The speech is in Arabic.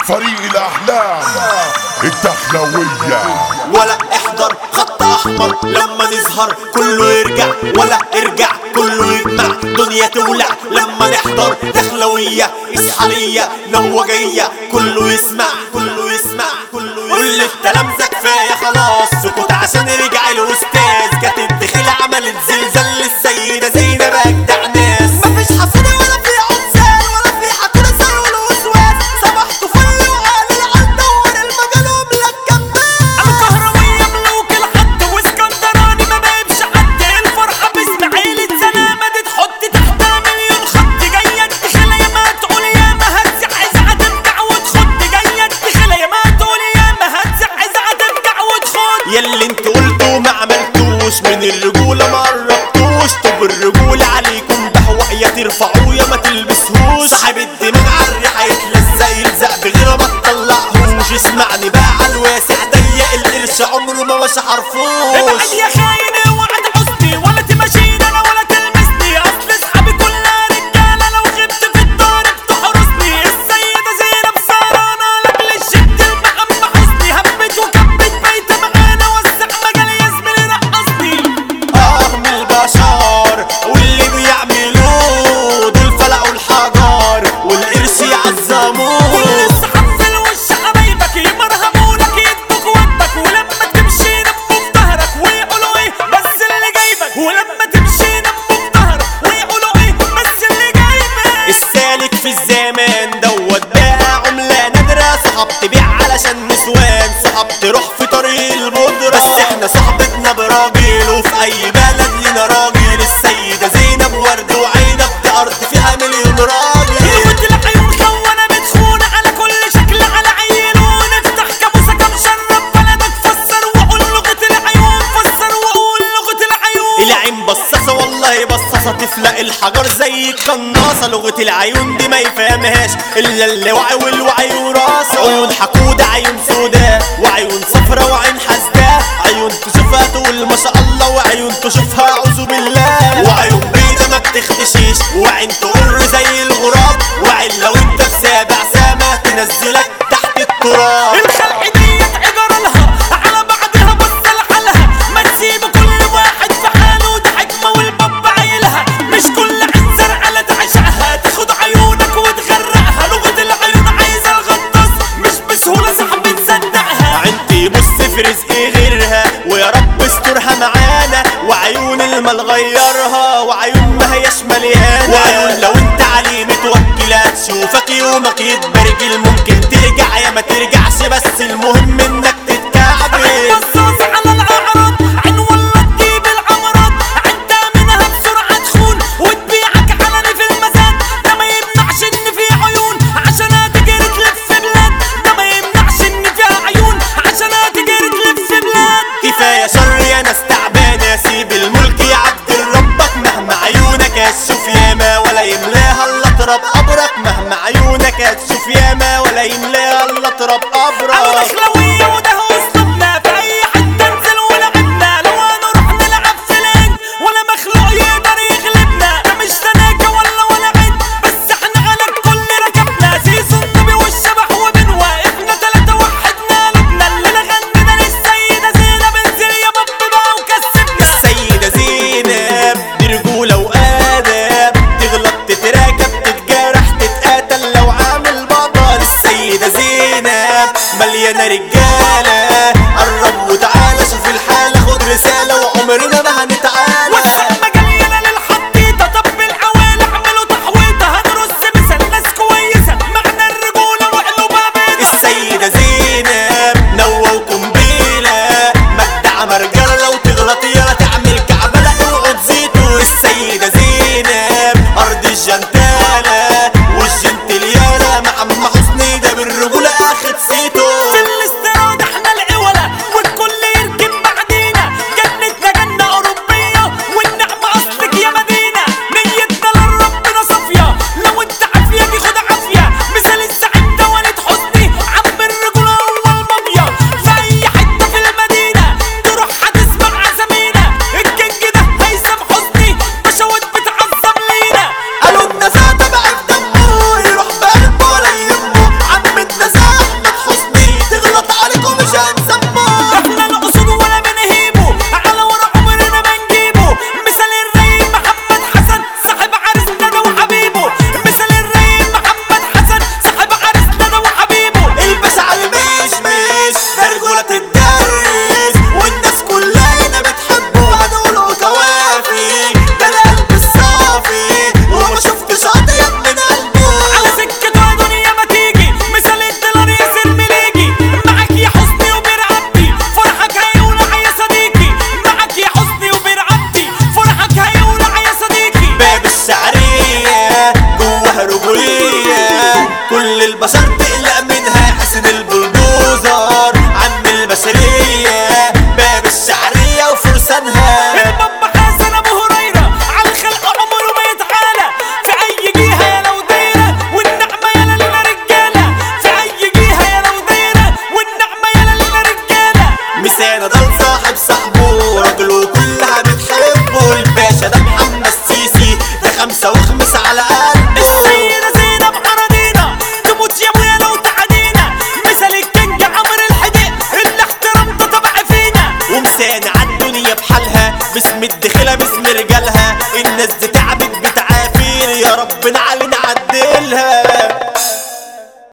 فريق الأحلام الدخلوية. ولا احضر خط احمر لما نظهر كله يرجع، ولا ارجع كله يجمع، دنيا تولع لما نحضر دخلوية اسحارية نوجية، كله يسمع كله يسمع كل التلامذة كفاية خلاص سكوت عشان رجع الاستاذ. جت الدخيل عملت زلزال للسيدة زينب اجدع ناس، مفيش حصانة ولا في عزال ولا في حقنا سر ولا وسواس، صبحتوا فل وقال العال دور المجال وملك كمان. الكهروية ملوك الحد واسكندراني ما بيبش حد، الفرحة باسماعيل السلامة دي تحط تحتها مليون خط. جاية الدخيلة يا ما تقول يا ما هتزع إذا ترجع وتخد، جاية الدخيلة يا ما تقول يا ما هتزع إذا ترجع وتخد. ياللي انتوا قلتوا ما عملتوش من الرجولة ما قربتوش، طب الرجولة عليكم بحوق يا ترفعوه يا ما تلبسهوش. صاحب الدماغ عالريحة يتلزق يلزق بغيره ما تطلعهوش. اسمعني بقى عالواسع ضيق القرش عمره ما مشى حرفوش. ابعد يا خاين اوعى تحسني ولا تمشيني انا ولا تلمسني، اصل اصحابي كلها رجالة لو غبت في الدار بتحرسني. السيدة زينب سهرانة لاجل الجد المحمى حسني، هبت وكبت بيت معانا وسع مجال يا زميلي رقصني. من البشر واللي بيعملوه دول فلقوا الحجر والقرش يعظموه. كل الصحاب في الوش حبايبك يمرهمولك يدوك وجبك، ولما تمشي نمو في ظهرك ويقولوا ايه بس اللي جايبك، ولما تمشي نمو في ظهرك ويقولوا ايه بس اللي جايبك. السالك في الزمان دوت بقى عملة نادرة، صحاب تبيع علشان نسوان، صحاب تروح في طريق البودرة، بس احنا صحبتنا براجل وفي اي بلد لينا راجل. السيدة زينب ورد وعنب دي ارض فيها مليون راجل. لغة العيون خونة بتخون على كل شكل على عيل، ونفتح كابوسة كمشرب بلدك فسر وقول لغة العيون، فسر وقول لغة العيون. العين بصاصة والله بصاصة تفلق الحجر زي القناصة، لغة العيون دي ما يفهمهاش الا اللي وعي والوعي وراسه. عيون حقودة عيون سوداء وعيون صفرا وعين حسداء، عيون تشوفها تقول ما شاء الله وعيون تشوفها اعوذ بالله، وعيون بيضة ما بتختشيش وعين تقر زي الغراب، وعين لو انت في سابع سما تنزلك تحت التراب. الخلق ديت عجرلها على بعضها بص لحالها، ما تسيب كل واحد في حاله ده حكمة والباب عيلها، مش كل عين زرقاء تعشقها تاخد عيونك وتغرقها. لغة العيون عايزة الغطاس مش بسهولة صاحبي تصدقها. عينتي بص في رزقي غيرها ويا رب استرها معانا، وعيون المال غيرها وعيون ما هياش مليانة، وعيون لو انت عليه متوكلة تشوفك يومك يتبرجل، ممكن ترجع يا ما ترجعش بس المهم انك تتكعبل. بصاص على الاعراض عين ولا تجيب العمرات، انت منها بسرعة تخون وتبيعك علني في المزاد، ده ما يمنعش ان في عيون عشان تجري تلف بلاد، ده ما يمنعش ان فيها عيون عشان تجري تلف بلاد. كفاية شر يا ناس تعبانة سيب الملك يعدل ربك، مهما عيونك هتشوف ياما ولا يملاها الا تراب قبرك، مهما عيونك هتشوف ياما ولا يملاها الا تراب قبرك. الدخلوية وده هو اسلوبنا، في اي حتة ننزل ولعبنا، لو هنروح نلعب في لين ولا مخلوق يقدر يغلبنا، ده مش تناكة ولا عين بس احنا على الكل ركبنا، زيزو النبي والشبح وبنوا احنا تلاتة وحدنا قلبنا، الليلة غنينا للسيدة زينب انزل يا باب بقى وكسبنا. السيدة زينب دي رجولة وآداب، تغلط تتراكب تتجرح تتقاتل لو عامل بطل. السيدة زينب مليانة رجالة، قرب وتعالى شوف الحالة خد رسالة وعمرنا ما هنتعالى. والسلمى جاية للحطيطة طب الحوالي اعملوا تحويطة، هنرص مثل ناس كويسة معنى الرجولة وقلوبها بيضة. السيدة زينب نوى وقنبيلة مجدع مرجلة، لو تغلط يلا تعمل كعبة لا اوعوا تزيدوا. السيدة زينب أرض الجنتالة والجنتليانة مع عم حسني ده بالرجولة اخد سيتو. في الاستيراد احنا العولة والكل يركب بعدينا، جنتنا جنة أوروبية منها حسن البلدوزر عم البشرية باب الشعرية وفرسانها. البابا حسن ابو هريرة على الخلق عمره ما يتعالى في اي جهة يا لو دايرة والنعمة يا لنا رجالة في اي جهة يا لو دايرة والنعمة يا لنا رجالة. مسانا ده لصاحب صاحبه راجله كلها بتحبه الباشا ده محمد السيسي ده 5 وخمس على قلبه. السيدة زينب عرضينا تموت يا ابويا لو تعدينا مثل الكنج عمرو الحديق اللي احترمته طبع فينا. ومسانا عالدنيا بحالها باسم الدخلة باسم رجالها الناس دي